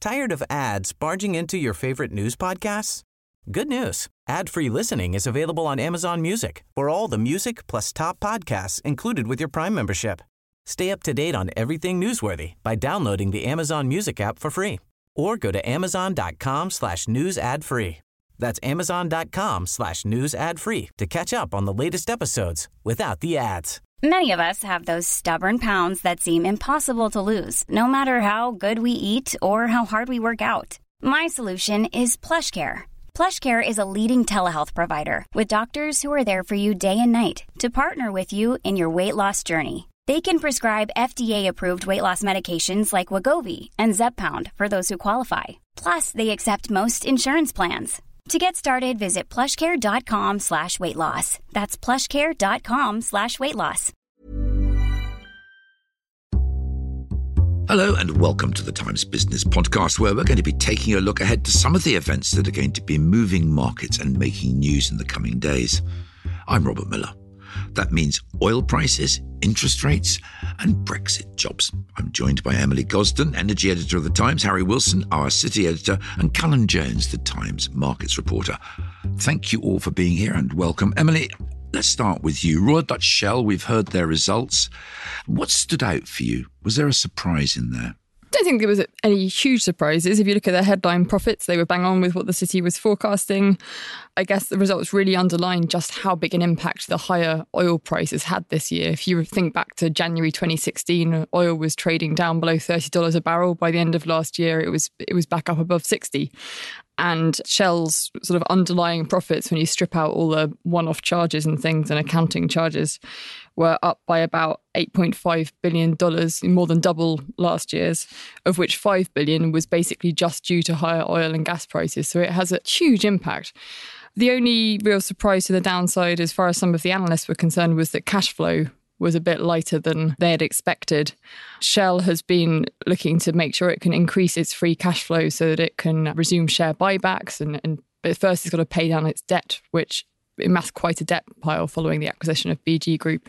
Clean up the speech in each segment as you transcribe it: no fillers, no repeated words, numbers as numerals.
Tired of ads barging into your favorite news podcasts? Good news. Ad-free listening is available on Amazon Music for all the music plus top podcasts included with your Prime membership. Stay up to date on everything newsworthy by downloading the Amazon Music app for free or go to amazon.com/news ad free. That's amazon.com/news ad free to catch up on the latest episodes without the ads. Many of us have those stubborn pounds that seem impossible to lose, no matter how good we eat or how hard we work out. My solution is PlushCare. PlushCare is a leading telehealth provider with doctors who are there for you day and night to partner with you in your weight loss journey. They can prescribe FDA-approved weight loss medications like Wegovy and Zepbound for those who qualify. Plus, they accept most insurance plans. To get started, visit plushcare.com/weight loss. That's plushcare.com/weight loss. Hello and welcome to the Times Business Podcast, where we're going to be taking a look ahead to some of the events that are going to be moving markets and making news in the coming days. I'm Robert Miller. That means oil prices, interest rates, and Brexit jobs. I'm joined by Emily Gosden, energy editor of The Times, Harry Wilson, our city editor, and Callum Jones, The Times markets reporter. Thank you all for being here and welcome. Emily, let's start with you. Royal Dutch Shell, we've heard their results. What stood out for you? Was there a surprise in there? I don't think there was any huge surprises. If you look at their headline profits, they were bang on with what the city was forecasting. I guess the results really underline just how big an impact the higher oil prices had this year. If you think back to January 2016, oil was trading down below $30 a barrel. By the end of last year, it was back up above 60. And Shell's sort of underlying profits, when you strip out all the one-off charges and things and accounting charges, were up by about $8.5 billion, more than double last year's, of which $5 billion was basically just due to higher oil and gas prices. So it has a huge impact. The only real surprise to the downside, as far as some of the analysts were concerned, was that cash flow was a bit lighter than they had expected. Shell has been looking to make sure it can increase its free cash flow so that it can resume share buybacks. And but first it's got to pay down its debt, which amassed quite a debt pile following the acquisition of BG Group.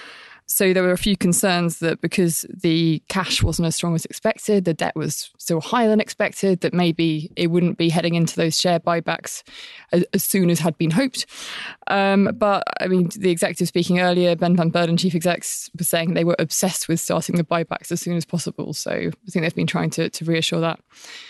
So there were a few concerns that because the cash wasn't as strong as expected, the debt was still higher than expected, that maybe it wouldn't be heading into those share buybacks as soon as had been hoped. But, I mean, the executive speaking earlier, Ben van Beurden, chief exec, was saying they were obsessed with starting the buybacks as soon as possible. So I think they've been trying to reassure that.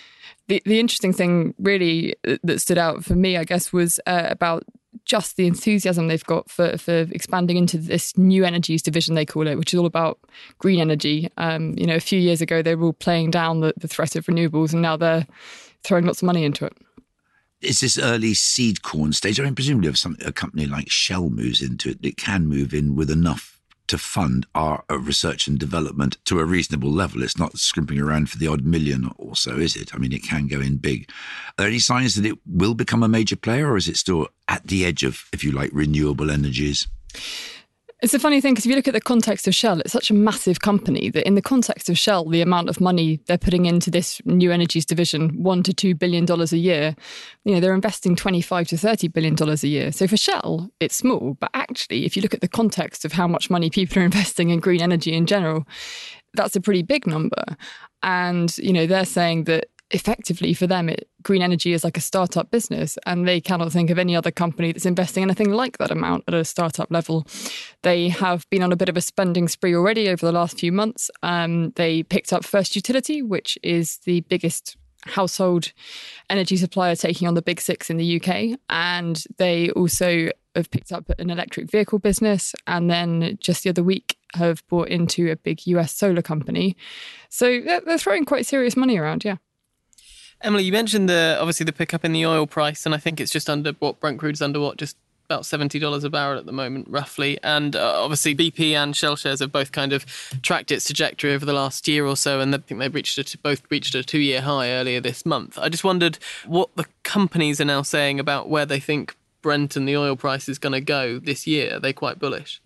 The interesting thing really that stood out for me, I guess, was about just the enthusiasm they've got for expanding into this new energies division, they call it, which is all about green energy. A few years ago, they were all playing down the threat of renewables, and now they're throwing lots of money into it. Is this early seed corn stage? I mean, presumably if a company like Shell moves into it, it can move in with enough to fund our research and development to a reasonable level. It's not scrimping around for the odd million or so, is it? I mean, it can go in big. Are there any signs that it will become a major player, or is it still at the edge of, if you like, renewable energies? It's a funny thing, because if you look at the context of Shell, it's such a massive company that in the context of Shell, the amount of money they're putting into this new energies division, $1 to $2 billion a year, they're investing $25 to $30 billion a year. So for Shell, it's small. But actually, if you look at the context of how much money people are investing in green energy in general, that's a pretty big number. And, they're saying that effectively for them, green energy is like a startup business, and they cannot think of any other company that's investing anything like that amount at a startup level. They have been on a bit of a spending spree already over the last few months. They picked up First Utility, which is the biggest household energy supplier taking on the big six in the UK. And they also have picked up an electric vehicle business, and then just the other week have bought into a big US solar company. So they're throwing quite serious money around, yeah. Emily, you mentioned obviously the pickup in the oil price, and I think it's just under Brent crude is under just about $70 a barrel at the moment, roughly. And obviously BP and Shell shares have both kind of tracked its trajectory over the last year or so, and I think they've both reached a 2-year high earlier this month. I just wondered what the companies are now saying about where they think Brent and the oil price is going to go this year. Are they quite bullish?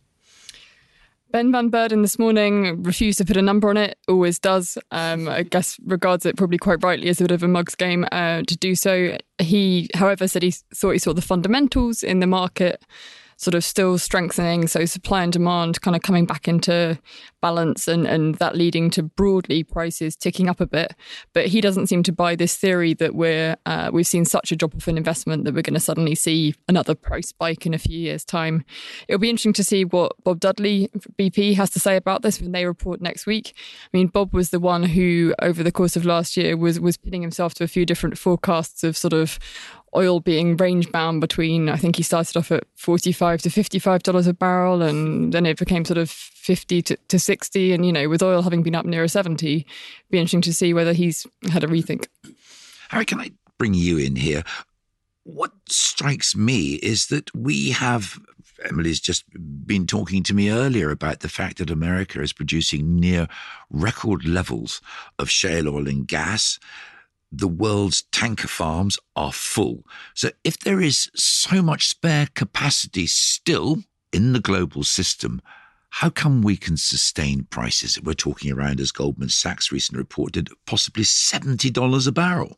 Ben van Beurden this morning refused to put a number on it, always does. I guess regards it probably quite rightly as a bit of a mug's game to do so. He, however, said he thought he saw the fundamentals in the market sort of still strengthening. So supply and demand kind of coming back into balance and that leading to broadly prices ticking up a bit. But he doesn't seem to buy this theory that we've seen such a drop off in investment that we're going to suddenly see another price spike in a few years' time. It'll be interesting to see what Bob Dudley, BP, has to say about this when they report next week. I mean, Bob was the one who, over the course of last year, was pinning himself to a few different forecasts of sort of oil being range bound between, I think he started off at $45 to $55 a barrel, and then it became sort of 50 to 60. And, you know, with oil having been up near 70, it'd be interesting to see whether he's had a rethink. Harry, can I bring you in here? What strikes me is that we have, Emily's just been talking to me earlier about the fact that America is producing near record levels of shale oil and gas. The world's tanker farms are full. So if there is so much spare capacity still in the global system, how come we can sustain prices that we're talking around, as Goldman Sachs recently reported, possibly $70 a barrel?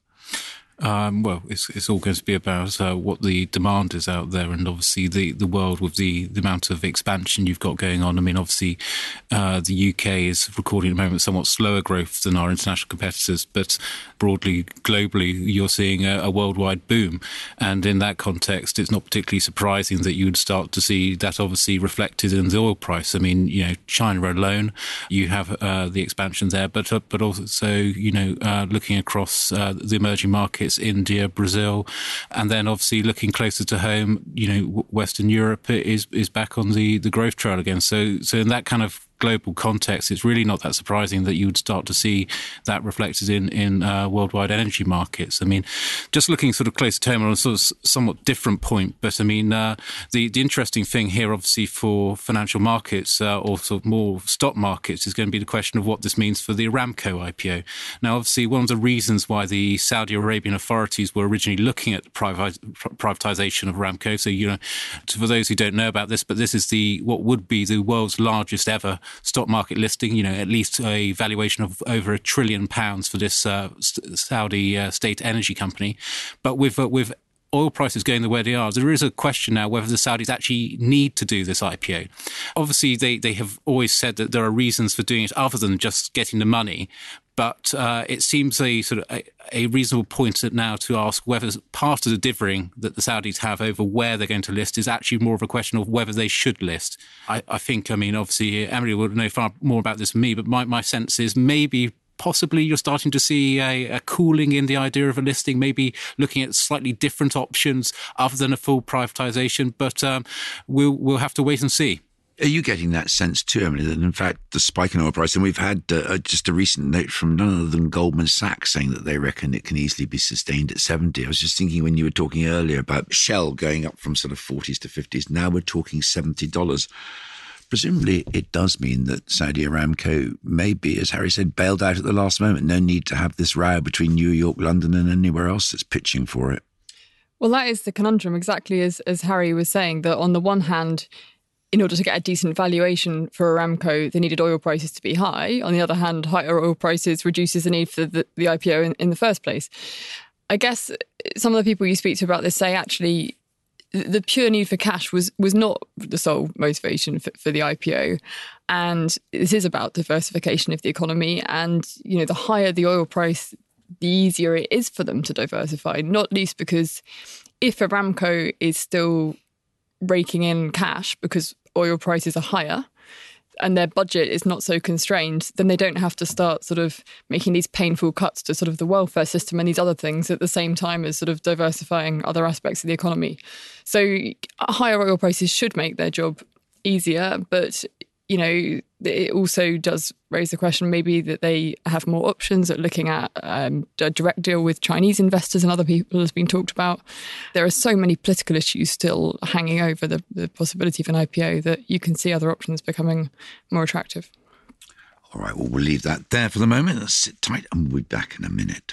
Well, it's all going to be about what the demand is out there, and obviously the world with the amount of expansion you've got going on. I mean, obviously the UK is recording at the moment somewhat slower growth than our international competitors, but broadly, globally, you're seeing a worldwide boom. And in that context, it's not particularly surprising that you would start to see that obviously reflected in the oil price. I mean, you know, China alone, you have the expansion there, but also, you know, looking across the emerging markets, India, Brazil, and then obviously looking closer to home, you know, Western Europe is back on the growth trail again. So in that kind of global context, it's really not that surprising that you would start to see that reflected in worldwide energy markets. I mean, just looking sort of closer to home on a sort of somewhat different point, but I mean, the interesting thing here, obviously, for financial markets or sort of more stock markets is going to be the question of what this means for the Aramco IPO. Now, obviously, one of the reasons why the Saudi Arabian authorities were originally looking at privatization of Aramco, so, you know, for those who don't know about this, but this is what would be the world's largest ever stock market listing, you know, at least a valuation of over £1 trillion for this Saudi state energy company. But with oil prices going the way they are, there is a question now whether the Saudis actually need to do this IPO. Obviously, they have always said that there are reasons for doing it other than just getting the money. But it seems a sort of a reasonable point now to ask whether part of the differing that the Saudis have over where they're going to list is actually more of a question of whether they should list. I think, I mean, obviously, Emily would know far more about this than me, but my sense is maybe possibly you're starting to see a cooling in the idea of a listing, maybe looking at slightly different options other than a full privatisation. But we'll have to wait and see. Are you getting that sense too, Emily, that in fact the spike in oil price, and we've had just a recent note from none other than Goldman Sachs saying that they reckon it can easily be sustained at 70. I was just thinking when you were talking earlier about Shell going up from sort of 40s to 50s, now we're talking $70. Presumably it does mean that Saudi Aramco may be, as Harry said, bailed out at the last moment. No need to have this row between New York, London and anywhere else that's pitching for it. Well, that is the conundrum, exactly as Harry was saying, that on the one hand, in order to get a decent valuation for Aramco, they needed oil prices to be high. On the other hand, higher oil prices reduces the need for the IPO in the first place. I guess some of the people you speak to about this say actually the pure need for cash was not the sole motivation for the IPO. And this is about diversification of the economy. And, you know, the higher the oil price, the easier it is for them to diversify, not least because if Aramco is still raking in cash because oil prices are higher and their budget is not so constrained, then they don't have to start sort of making these painful cuts to sort of the welfare system and these other things at the same time as sort of diversifying other aspects of the economy. So higher oil prices should make their job easier, but, you know, it also does raise the question maybe that they have more options at looking at a direct deal with Chinese investors and other people has been talked about. There are so many political issues still hanging over the possibility of an IPO that you can see other options becoming more attractive. All right, well, we'll leave that there for the moment. Let's sit tight and we'll be back in a minute.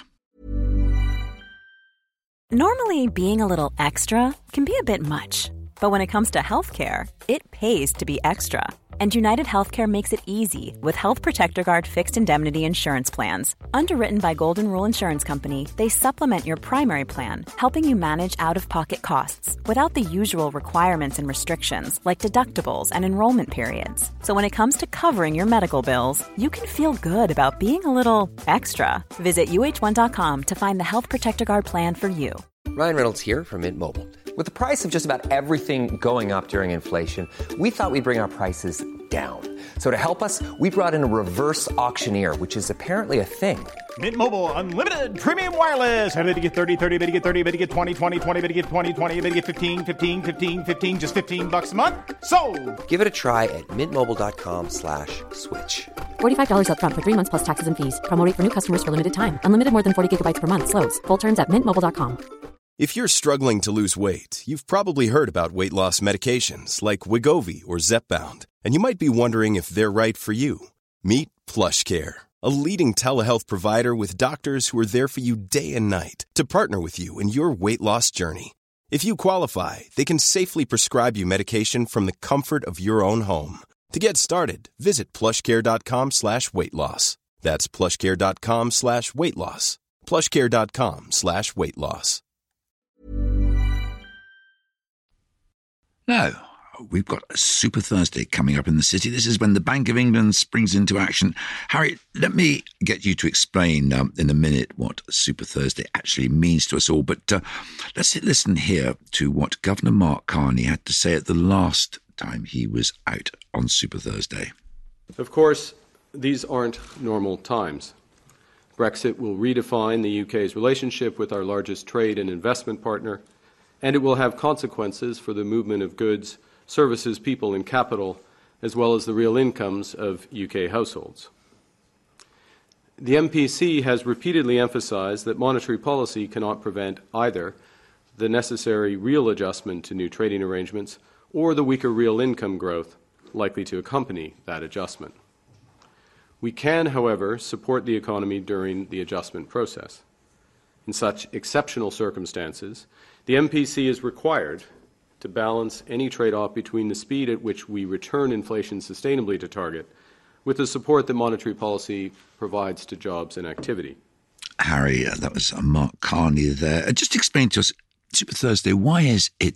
Normally, being a little extra can be a bit much. But when it comes to healthcare, it pays to be extra. And United Healthcare makes it easy with Health Protector Guard fixed indemnity insurance plans. Underwritten by Golden Rule Insurance Company, they supplement your primary plan, helping you manage out-of-pocket costs without the usual requirements and restrictions like deductibles and enrollment periods. So when it comes to covering your medical bills, you can feel good about being a little extra. Visit UH1.com to find the Health Protector Guard plan for you. Ryan Reynolds here from Mint Mobile. With the price of just about everything going up during inflation, we thought we'd bring our prices down. So to help us, we brought in a reverse auctioneer, which is apparently a thing. Mint Mobile Unlimited Premium Wireless. How to get 30, 30, bit to get 30, bit to get 20, 20, 20, bit to get 20, 20, bit to get 15, 15, 15, 15, just $15 a month? Sold! Give it a try at mintmobile.com/switch. $45 up front for 3 months plus taxes and fees. Promo rate for new customers for limited time. Unlimited more than 40 gigabytes per month. Slows full terms at mintmobile.com. If you're struggling to lose weight, you've probably heard about weight loss medications like Wegovy or Zepbound, and you might be wondering if they're right for you. Meet PlushCare, a leading telehealth provider with doctors who are there for you day and night to partner with you in your weight loss journey. If you qualify, they can safely prescribe you medication from the comfort of your own home. To get started, visit plushcare.com/weightloss. That's plushcare.com/weightloss. plushcare.com/weightloss. Now, we've got a Super Thursday coming up in the city. This is when the Bank of England springs into action. Harry, let me get you to explain in a minute what Super Thursday actually means to us all. But let's listen here to what Governor Mark Carney had to say at the last time he was out on Super Thursday. Of course, these aren't normal times. Brexit will redefine the UK's relationship with our largest trade and investment partner, and it will have consequences for the movement of goods, services, people, and capital, as well as the real incomes of UK households. The MPC has repeatedly emphasised that monetary policy cannot prevent either the necessary real adjustment to new trading arrangements or the weaker real income growth likely to accompany that adjustment. We can, however, support the economy during the adjustment process. In such exceptional circumstances, the MPC is required to balance any trade-off between the speed at which we return inflation sustainably to target with the support that monetary policy provides to jobs and activity. Harry, that was Mark Carney there. Just explain to us, Super Thursday, why has it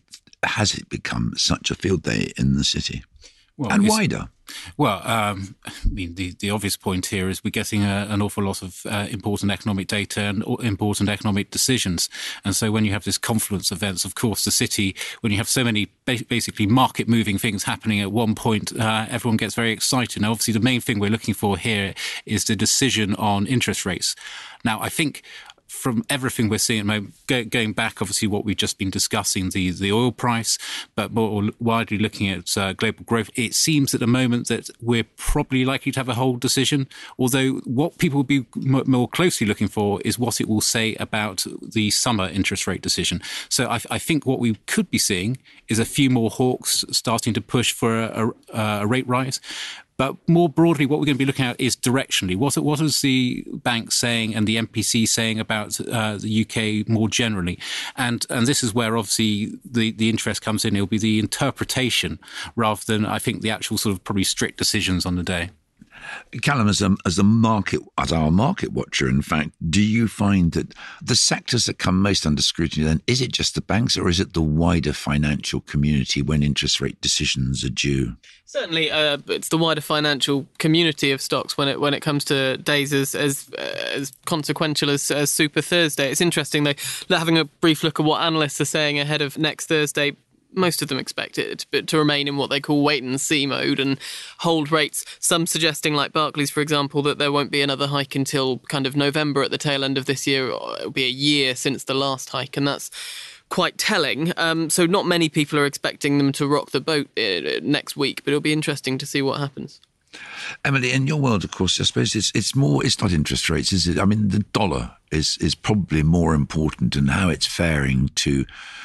become such a field day in the city? Well, and wider? Well, I mean, the obvious point here is we're getting an awful lot of important economic data and important economic decisions. And so when you have this confluence of events, of course, the city, when you have so many basically market-moving things happening at one point, everyone gets very excited. Now, obviously, the main thing we're looking for here is the decision on interest rates. Now, I think from everything we're seeing, going back, obviously, what we've just been discussing, the oil price, but more widely looking at global growth, it seems at the moment that we're probably likely to have a hold decision, although what people will be more closely looking for is what it will say about the summer interest rate decision. So I think what we could be seeing is a few more hawks starting to push for a rate rise. But more broadly, what we're going to be looking at is directionally. What is the bank saying and the MPC saying about the UK more generally? And this is where obviously the interest comes in. It'll be the interpretation rather than, I think, the actual sort of probably strict decisions on the day. Callum, as our market watcher, in fact, do you find that the sectors that come most under scrutiny then, is it just the banks or is it the wider financial community when interest rate decisions are due? Certainly, it's the wider financial community of stocks when it comes to days as consequential as Super Thursday. It's interesting, though, having a brief look at what analysts are saying ahead of next Thursday. Most of them expect it to remain in what they call wait-and-see mode and hold rates. Some suggesting, like Barclays, for example, that there won't be another hike until kind of November at the tail end of this year. It'll be a year since the last hike, and that's quite telling. So not many people are expecting them to rock the boat next week, but it'll be interesting to see what happens. Emily, in your world, of course, I suppose it's not interest rates, is it? I mean, the dollar is probably more important and how it's faring to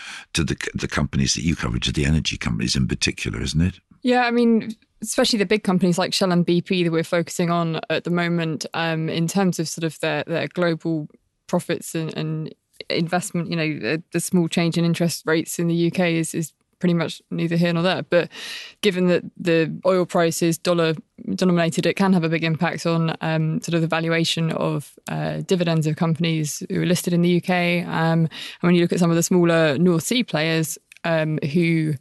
the companies that you cover, to the energy companies in particular, isn't it? Yeah, I mean, especially the big companies like Shell and BP that we're focusing on at the moment, in terms of sort of their global profits and investment. You know, the small change in interest rates in the UK is pretty much neither here nor there. But given that the oil price is dollar denominated, it can have a big impact on sort of the valuation of dividends of companies who are listed in the UK. And when you look at some of the smaller North Sea players who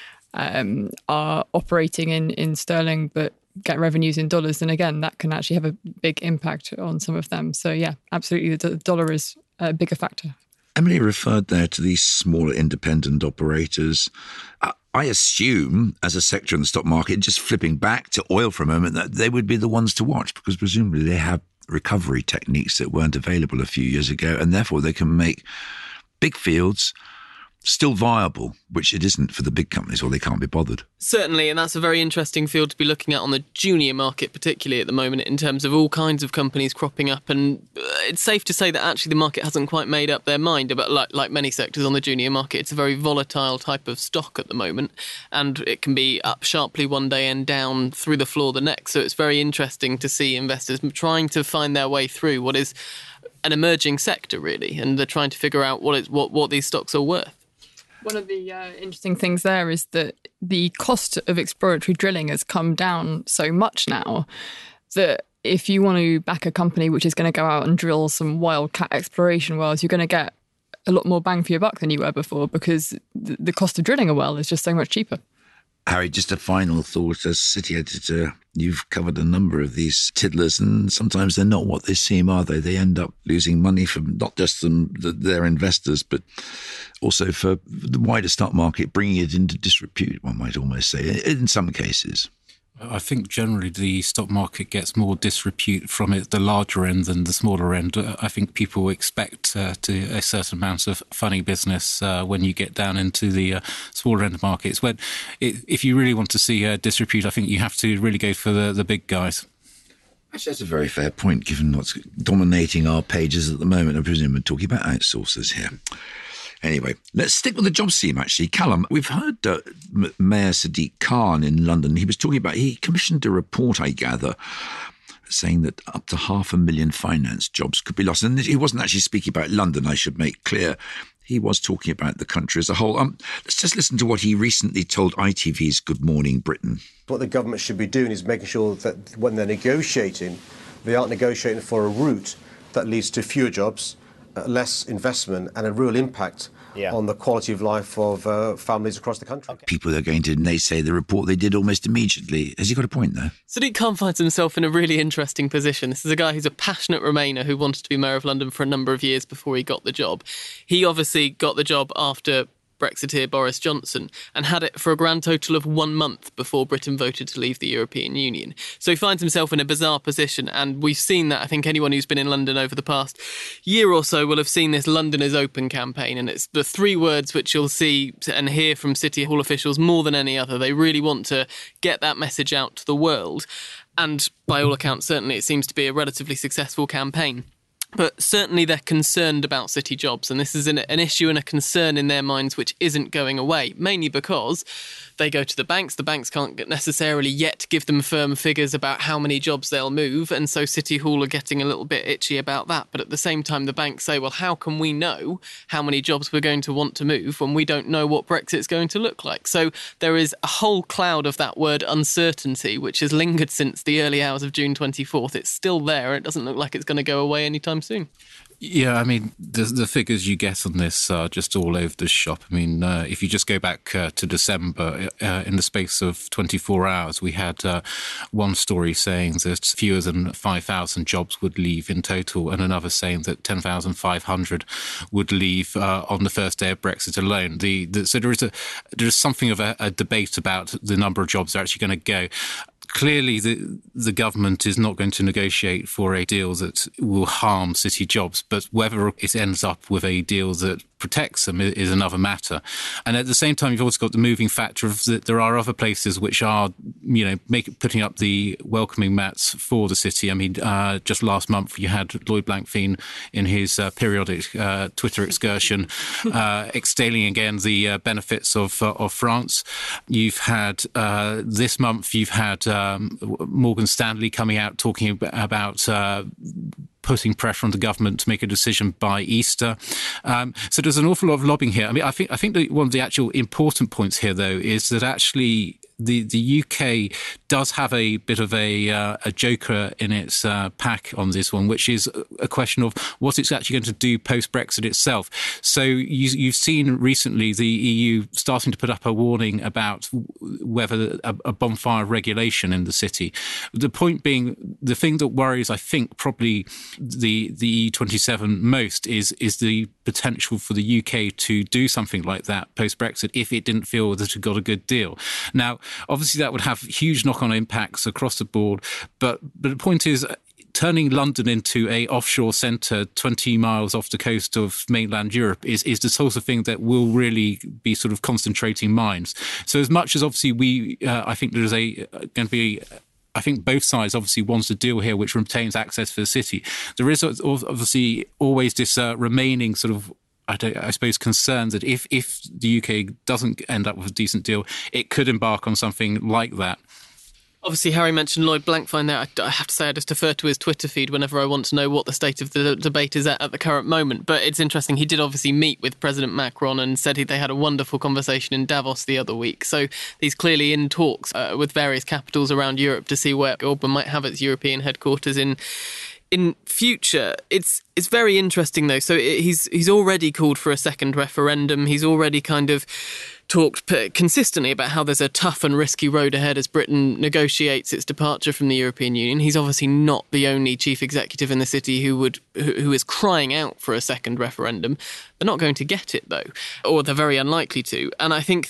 are operating in sterling but get revenues in dollars, then again, that can actually have a big impact on some of them. So yeah, absolutely, the dollar is a bigger factor. Emily referred there to these smaller independent operators. I assume, as a sector in the stock market, just flipping back to oil for a moment, that they would be the ones to watch, because presumably they have recovery techniques that weren't available a few years ago, and therefore they can make big fields still viable, which it isn't for the big companies, or they can't be bothered. Certainly, and that's a very interesting field to be looking at on the junior market, particularly at the moment, in terms of all kinds of companies cropping up. And it's safe to say that actually the market hasn't quite made up their mind about, like many sectors on the junior market, it's a very volatile type of stock at the moment, and it can be up sharply one day and down through the floor the next. So it's very interesting to see investors trying to find their way through what is an emerging sector, really, and they're trying to figure out what these stocks are worth. One of the interesting things there is that the cost of exploratory drilling has come down so much now that if you want to back a company which is going to go out and drill some wildcat exploration wells, you're going to get a lot more bang for your buck than you were before, because the cost of drilling a well is just so much cheaper. Harry, just a final thought. As City editor, you've covered a number of these tiddlers, and sometimes they're not what they seem, are they? They end up losing money from not just their investors, but also for the wider stock market, bringing it into disrepute, one might almost say, in some cases. I think generally the stock market gets more disrepute from it, the larger end than the smaller end. I think people expect a certain amount of funny business when you get down into the smaller end markets. If you really want to see disrepute, I think you have to really go for the big guys. Actually, that's a very fair point, given what's dominating our pages at the moment. I presume we're talking about outsourcers here. Anyway, let's stick with the jobs theme, actually. Callum, we've heard Mayor Sadiq Khan in London. He commissioned a report, I gather, saying that up to 500,000 finance jobs could be lost. And he wasn't actually speaking about London, I should make clear. He was talking about the country as a whole. Let's just listen to what he recently told ITV's Good Morning Britain. What the government should be doing is making sure that when they're negotiating, they aren't negotiating for a route that leads to fewer jobs, less investment and a real impact on the quality of life of families across the country. People are going to naysay the report they did almost immediately. Has he got a point there? Sadiq Khan finds himself in a really interesting position. This is a guy who's a passionate Remainer who wanted to be Mayor of London for a number of years before he got the job. He obviously got the job after Brexiteer Boris Johnson and had it for a grand total of 1 month before Britain voted to leave the European Union. So he finds himself in a bizarre position, and we've seen that. I think anyone who's been in London over the past year or so will have seen this London is Open campaign, and it's the three words which you'll see and hear from City Hall officials more than any other. They really want to get that message out to the world, and by all accounts, certainly it seems to be a relatively successful campaign. But certainly they're concerned about city jobs, and this is an issue and a concern in their minds which isn't going away, mainly because they go to the banks. The banks can't necessarily yet give them firm figures about how many jobs they'll move, and so City Hall are getting a little bit itchy about that. But at the same time, the banks say, well, how can we know how many jobs we're going to want to move when we don't know what Brexit's going to look like? So there is a whole cloud of that word uncertainty, which has lingered since the early hours of June 24th. It's still there. It doesn't look like it's going to go away anytime soon. Yeah, I mean, the figures you get on this are just all over the shop. I mean, if you just go back to December, in the space of 24 hours, we had one story saying that fewer than 5,000 jobs would leave in total, and another saying that 10,500 would leave on the first day of Brexit alone. So there is something of a debate about the number of jobs that are actually going to go. Clearly, the government is not going to negotiate for a deal that will harm city jobs, but whether it ends up with a deal that protects them is another matter. And at the same time, you've also got the moving factor of that there are other places which are, putting up the welcoming mats for the city. I mean, just last month you had Lloyd Blankfein in his periodic Twitter excursion extolling again the benefits of France. You've had this month you've had Morgan Stanley coming out talking about putting pressure on the government to make a decision by Easter. So there's an awful lot of lobbying here. I mean, I think that one of the actual important points here, though, is that actually the UK does have a bit of a joker in its pack on this one, which is a question of what it's actually going to do post-Brexit itself. So you've seen recently the EU starting to put up a warning about whether a bonfire regulation in the city. The point being, the thing that worries, I think, probably the EU27 most is the potential for the UK to do something like that post-Brexit if it didn't feel that it got a good deal. Now, obviously, that would have huge knock-on impacts across the board. But the point is, turning London into a offshore centre 20 miles off the coast of mainland Europe is the sort of thing that will really be sort of concentrating minds. So as much as obviously I think there's going to be... I think both sides obviously wants a deal here which retains access for the city. There is obviously always this remaining sort of, I suppose, concern that if the UK doesn't end up with a decent deal, it could embark on something like that. Obviously, Harry mentioned Lloyd Blankfein there. I have to say I just defer to his Twitter feed whenever I want to know what the state of the debate is at the current moment. But it's interesting. He did obviously meet with President Macron and said they had a wonderful conversation in Davos the other week. So he's clearly in talks with various capitals around Europe to see where Orban might have its European headquarters in future. It's very interesting, though. So he's already called for a second referendum. He's already kind of talked consistently about how there's a tough and risky road ahead as Britain negotiates its departure from the European Union. He's obviously not the only chief executive in the city who is crying out for a second referendum. They're not going to get it, though, or they're very unlikely to. And I think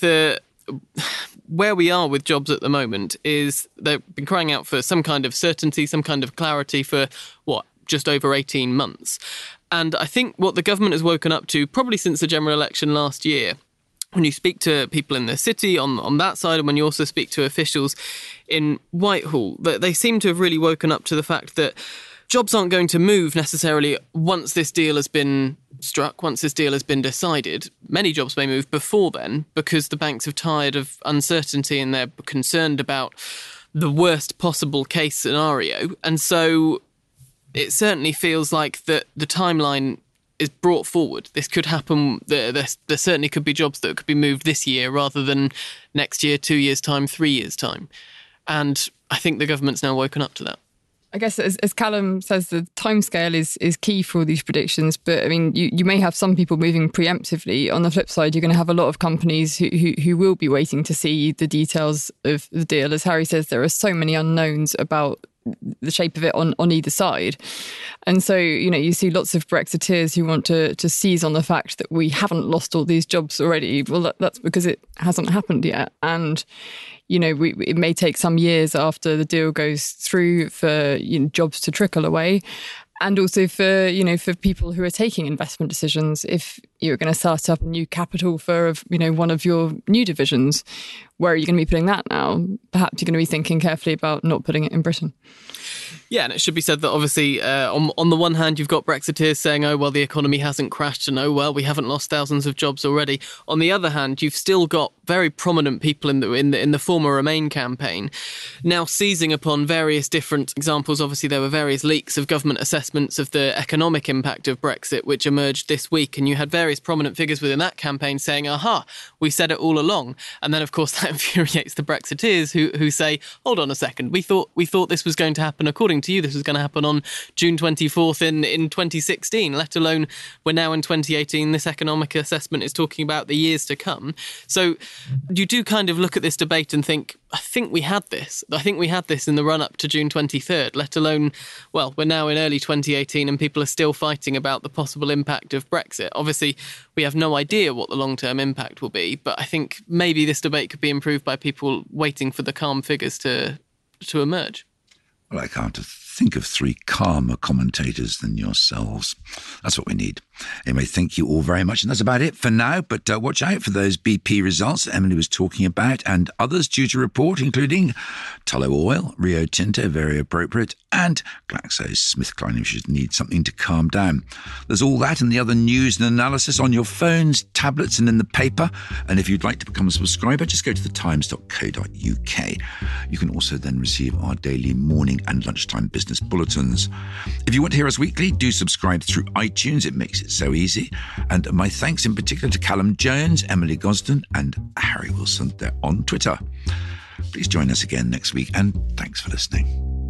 where we are with jobs at the moment is they've been crying out for some kind of certainty, some kind of clarity for, just over 18 months. And I think what the government has woken up to, probably since the general election last year, when you speak to people in the city on that side, and when you also speak to officials in Whitehall, they seem to have really woken up to the fact that jobs aren't going to move necessarily once this deal has been struck, once this deal has been decided. Many jobs may move before then because the banks have tired of uncertainty and they're concerned about the worst possible case scenario. And so it certainly feels like that the timeline is brought forward. This could happen. There certainly could be jobs that could be moved this year rather than next year, 2 years' time, 3 years' time. And I think the government's now woken up to that. I guess, as Callum says, the timescale is key for all these predictions. But I mean, you may have some people moving preemptively. On the flip side, you're going to have a lot of companies who will be waiting to see the details of the deal. As Harry says, there are so many unknowns about the shape of it on either side. And so, you see lots of Brexiteers who want to seize on the fact that we haven't lost all these jobs already. Well, that's because it hasn't happened yet. And, it may take some years after the deal goes through for jobs to trickle away. And also for people who are taking investment decisions, if you're going to start up a new capital for, one of your new divisions, where are you going to be putting that now? Perhaps you're going to be thinking carefully about not putting it in Britain. Yeah, and it should be said that obviously on the one hand, you've got Brexiteers saying, oh, well, the economy hasn't crashed and, oh, well, we haven't lost thousands of jobs already. On the other hand, you've still got very prominent people in the former Remain campaign now seizing upon various different examples. Obviously, there were various leaks of government assessments of the economic impact of Brexit, which emerged this week. And you had various prominent figures within that campaign saying, aha, we said it all along. And then, of course, that infuriates the Brexiteers who say, hold on a second, we thought this was going to happen according to you. This was going to happen on June 24th in 2016, let alone we're now in 2018. This economic assessment is talking about the years to come. So you do kind of look at this debate and think, I think we had this. I think we had this in the run-up to June 23rd, let alone, well, we're now in early 2018 and people are still fighting about the possible impact of Brexit. Obviously, we have no idea what the long-term impact will be, but I think maybe this debate could be improved by people waiting for the calm figures to emerge. Well, I can't think of three calmer commentators than yourselves. That's what we need. Anyway, thank you all very much. And that's about it for now. But watch out for those BP results that Emily was talking about and others due to report, including Tullow Oil, Rio Tinto, very appropriate, and GlaxoSmithKline, if you should need something to calm down. There's all that and the other news and analysis on your phones, tablets, and in the paper. And if you'd like to become a subscriber, just go to thetimes.co.uk. You can also then receive our daily morning and lunchtime business Business bulletins. If you want to hear us weekly, do subscribe through iTunes. It makes it so easy. And my thanks in particular to Callum Jones, Emily Gosden and Harry Wilson. They're on Twitter. Please join us again next week, and thanks for listening.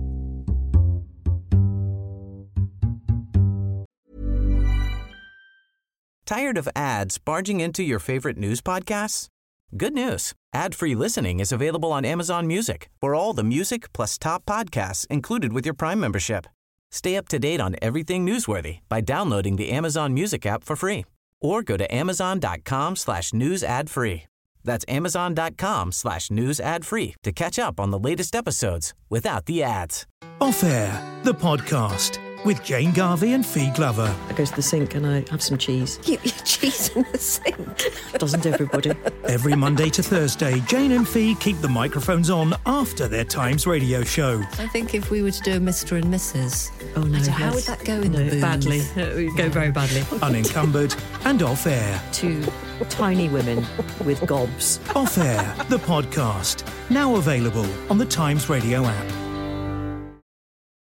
Tired of ads barging into your favorite news podcasts? Good news. Ad-free listening is available on Amazon Music for all the music plus top podcasts included with your Prime membership. Stay up to date on everything newsworthy by downloading the Amazon Music app for free or go to amazon.com/news ad free. That's amazon.com/news ad free to catch up on the latest episodes without the ads. Off Air, the podcast with Jane Garvey and Fee Glover. I go to the sink and I have some cheese. You eat cheese in the sink? Doesn't everybody? Every Monday to Thursday, Jane and Fee keep the microphones on after their Times radio show. I think if we were to do a Mr. and Mrs. Oh no, how would that go in the booth? Badly. It would go very badly. Unencumbered and Off Air. Two tiny women with gobs. Off Air, the podcast. Now available on the Times radio app.